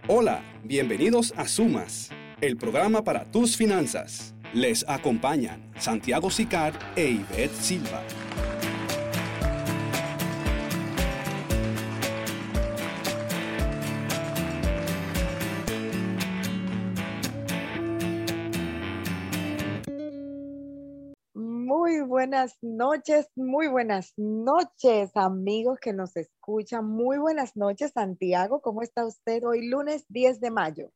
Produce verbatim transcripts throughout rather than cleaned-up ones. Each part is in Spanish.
Hola, bienvenidos a Sumas, el programa para tus finanzas. Les acompañan Santiago Sicar e Ivette Silva. Muy buenas noches, muy buenas noches, amigos que nos escuchan. Muy buenas noches, Santiago. ¿Cómo está usted hoy, lunes diez de mayo?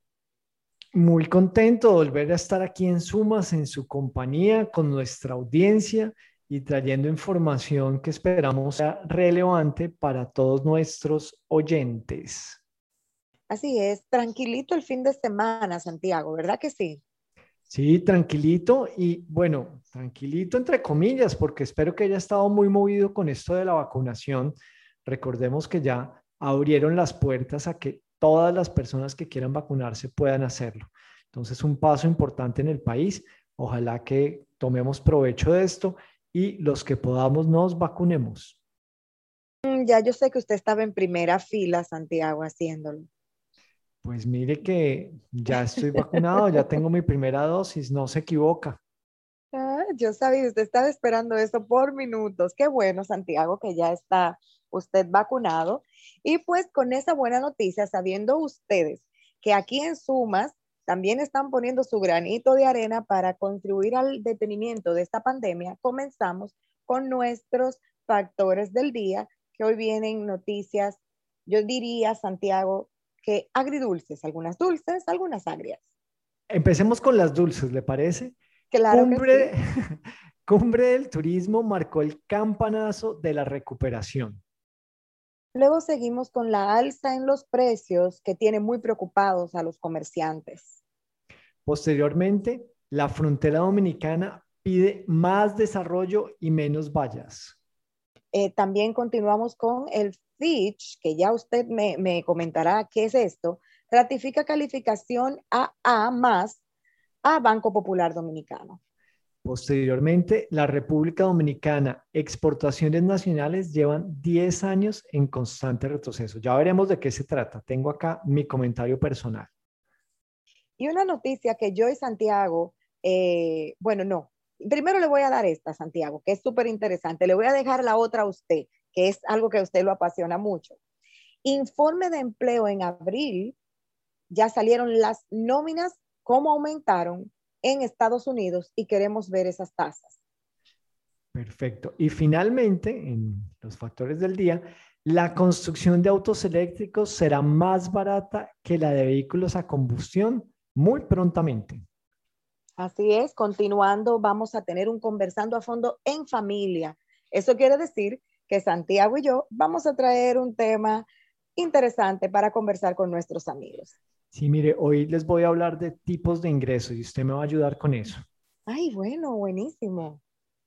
Muy contento de volver a estar aquí en Sumas, en su compañía, con nuestra audiencia y trayendo información que esperamos sea relevante para todos nuestros oyentes. Así es, tranquilito el fin de semana, Santiago, ¿verdad que sí? Sí, tranquilito y bueno, tranquilito entre comillas, porque espero que haya estado muy movido con esto de la vacunación. Recordemos que ya abrieron las puertas a que todas las personas que quieran vacunarse puedan hacerlo. Entonces, un paso importante en el país. Ojalá que tomemos provecho de esto y los que podamos nos vacunemos. Mm, Ya yo sé que usted estaba en primera fila, Santiago, haciéndolo. Pues mire que ya estoy vacunado, ya tengo mi primera dosis, no se equivoca. Ah, yo sabía, usted estaba esperando eso por minutos. Qué bueno, Santiago, que ya está usted vacunado. Y pues con esa buena noticia, sabiendo ustedes que aquí en Sumas también están poniendo su granito de arena para contribuir al detenimiento de esta pandemia, comenzamos con nuestros factores del día, que hoy vienen noticias, yo diría, Santiago, que agridulces, algunas dulces, algunas agrias. Empecemos con las dulces, ¿le parece? Claro que Cumbre, sí. Cumbre del Turismo marcó el campanazo de la recuperación. Luego seguimos con la alza en los precios que tiene muy preocupados a los comerciantes. Posteriormente, la frontera dominicana pide más desarrollo y menos vallas. Eh, también continuamos con el Fitch, que ya usted me, me comentará qué es esto. Ratifica calificación A A más a Banco Popular Dominicano. Posteriormente, la República Dominicana, exportaciones nacionales llevan diez años en constante retroceso. Ya veremos de qué se trata. Tengo acá mi comentario personal. Y una noticia que yo y Santiago, eh, bueno, no, primero le voy a dar esta, Santiago, que es súper interesante. Le voy a dejar la otra a usted, que es algo que a usted lo apasiona mucho. Informe de empleo en abril, ya salieron las nóminas, cómo aumentaron en Estados Unidos y queremos ver esas tasas. Perfecto. Y finalmente, en los factores del día, la construcción de autos eléctricos será más barata que la de vehículos a combustión muy prontamente. Así es, continuando, vamos a tener un conversando a fondo en familia. Eso quiere decir que Santiago y yo vamos a traer un tema interesante para conversar con nuestros amigos. Sí, mire, hoy les voy a hablar de tipos de ingresos y usted me va a ayudar con eso. Ay, bueno, buenísimo.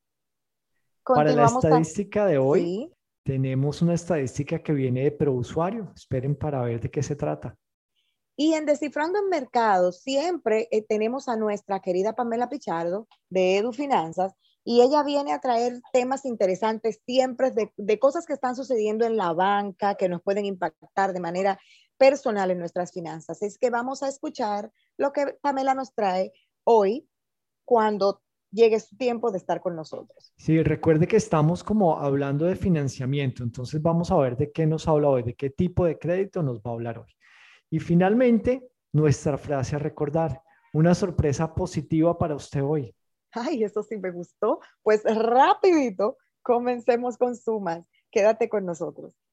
Para la Continuamos a... estadística de hoy, Sí. tenemos una estadística que viene de ProUsuario. Esperen para ver de qué se trata. Y en Descifrando en Mercados siempre eh, tenemos a nuestra querida Pamela Pichardo de Edu Finanzas y ella viene a traer temas interesantes siempre de, de cosas que están sucediendo en la banca que nos pueden impactar de manera personal en nuestras finanzas. Es que vamos a escuchar lo que Pamela nos trae hoy cuando llegue su tiempo de estar con nosotros. Sí, recuerde que estamos como hablando de financiamiento, entonces vamos a ver de qué nos habla hoy, de qué tipo de crédito nos va a hablar hoy. Y finalmente, nuestra frase a recordar, una sorpresa positiva para usted hoy. Ay, eso sí me gustó. Pues rapidito, comencemos con sumas. Quédate con nosotros.